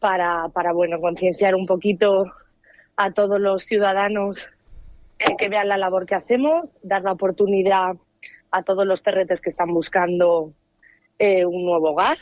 para bueno, concienciar un poquito a todos los ciudadanos que vean la labor que hacemos, dar la oportunidad a todos los perretes que están buscando un nuevo hogar,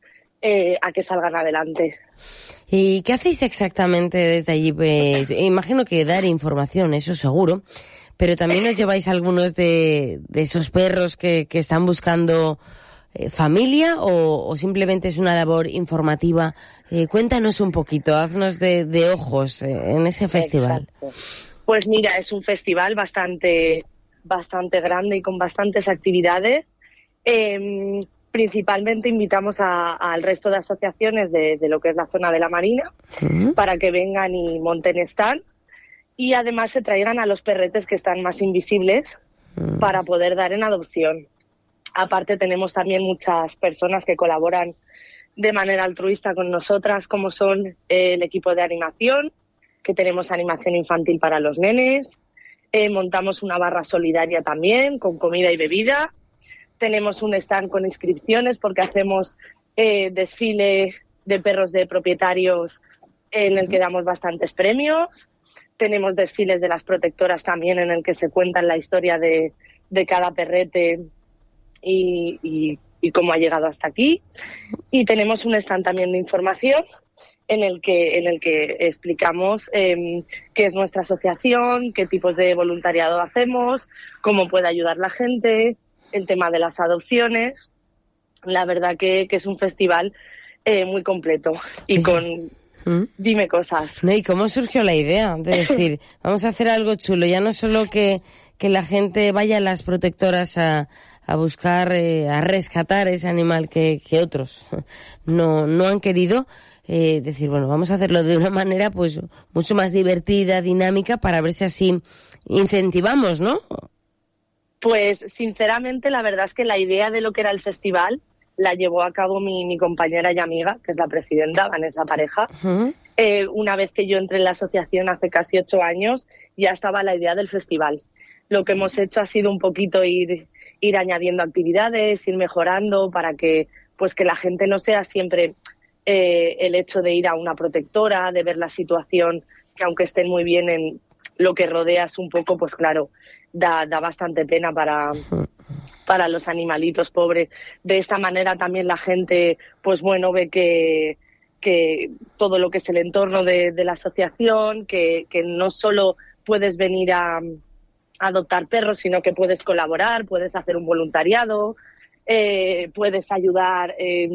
a que salgan adelante. ¿Y qué hacéis exactamente desde allí? Imagino que dar información, eso seguro, pero también os lleváis algunos de esos perros que están buscando familia o simplemente es una labor informativa. Cuéntanos un poquito, haznos de ojos en ese festival. Exacto. Pues mira, es un festival bastante grande y con bastantes actividades. Principalmente invitamos al resto de asociaciones de lo que es la zona de la Marina para que vengan y monten stand y además se traigan a los perretes que están más invisibles para poder dar en adopción. Aparte tenemos también muchas personas que colaboran de manera altruista con nosotras, como son el equipo de animación, que tenemos animación infantil para los nenes, montamos una barra solidaria también con comida y bebida. Tenemos un stand con inscripciones porque hacemos desfile de perros de propietarios en el que damos bastantes premios. Tenemos desfiles de las protectoras también en el que se cuentan la historia de cada perrete y cómo ha llegado hasta aquí. Y tenemos un stand también de información en el que explicamos qué es nuestra asociación, qué tipos de voluntariado hacemos, cómo puede ayudar la gente, el tema de las adopciones. La verdad que es un festival muy completo y con... Dime cosas. No, ¿y cómo surgió la idea de decir, vamos a hacer algo chulo? Ya no solo que la gente vaya a las protectoras a buscar, a rescatar ese animal que otros no han querido, decir, bueno, vamos a hacerlo de una manera pues mucho más divertida, dinámica, para ver si así incentivamos, ¿no? Pues sinceramente la verdad es que la idea de lo que era el festival la llevó a cabo mi compañera y amiga, que es la presidenta, Vanessa Pareja. Una vez que yo entré en la asociación hace casi 8 años, ya estaba la idea del festival. Lo que hemos hecho ha sido un poquito ir añadiendo actividades, ir mejorando para que la gente no sea siempre el hecho de ir a una protectora, de ver la situación, que aunque estén muy bien en lo que rodeas un poco, pues claro, da bastante pena para los animalitos pobres. De esta manera también la gente, pues bueno, ve que todo lo que es el entorno de la asociación, que no solo puedes venir a adoptar perros, sino que puedes colaborar, puedes hacer un voluntariado, puedes ayudar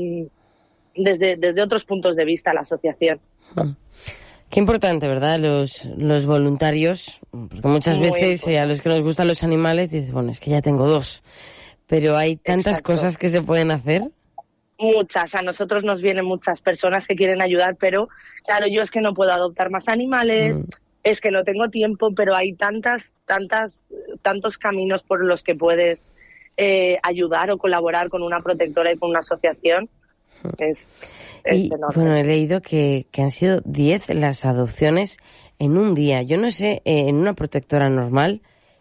desde otros puntos de vista a la asociación. Qué importante, ¿verdad? Los voluntarios, porque muchas veces a los que nos gustan los animales dices, bueno, es que ya tengo 2, pero hay tantas cosas que se pueden hacer. Muchas, a nosotros nos vienen muchas personas que quieren ayudar, pero claro, yo es que no puedo adoptar más animales, es que no tengo tiempo, pero hay tantos caminos por los que puedes ayudar o colaborar con una protectora y con una asociación. Es enorme. Bueno, he leído que han sido 10 las adopciones en un día. Yo no sé, en una protectora normal,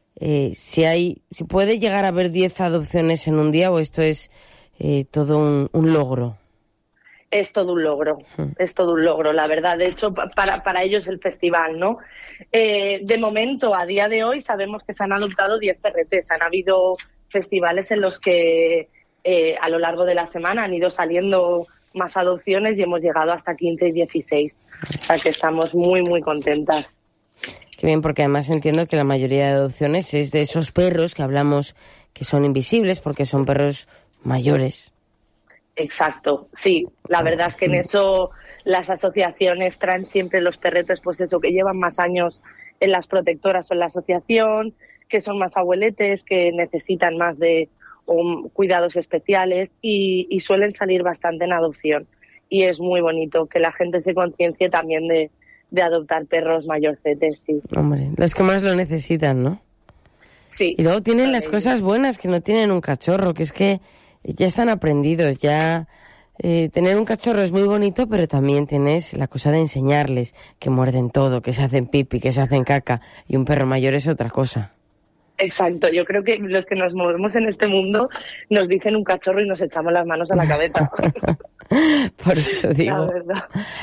si puede llegar a haber 10 adopciones en un día o esto es todo un logro. Es todo un logro, es todo un logro, la verdad. De hecho, para ellos el festival, ¿no? De momento, a día de hoy, sabemos que se han adoptado 10 perretes. Han habido festivales en los que a lo largo de la semana han ido saliendo más adopciones y hemos llegado hasta 15 y 16. O sea que estamos muy, muy contentas. Qué bien, porque además entiendo que la mayoría de adopciones es de esos perros que hablamos que son invisibles porque son perros mayores. Exacto, sí. La verdad es que en eso las asociaciones traen siempre los perretes, pues eso, que llevan más años en las protectoras o en la asociación, que son más abueletes, que necesitan más de cuidados especiales y suelen salir bastante en adopción. Y es muy bonito que la gente se conciencie también de adoptar perros mayorcetes, sí. Hombre, los que más lo necesitan, ¿no? Sí. Y luego tienen las cosas buenas que no tienen un cachorro, que es que ya están aprendidos, ya tener un cachorro es muy bonito, pero también tienes la cosa de enseñarles que muerden todo, que se hacen pipi, que se hacen caca, y un perro mayor es otra cosa. Exacto, yo creo que los que nos movemos en este mundo nos dicen un cachorro y nos echamos las manos a la cabeza. Por eso digo. La verdad.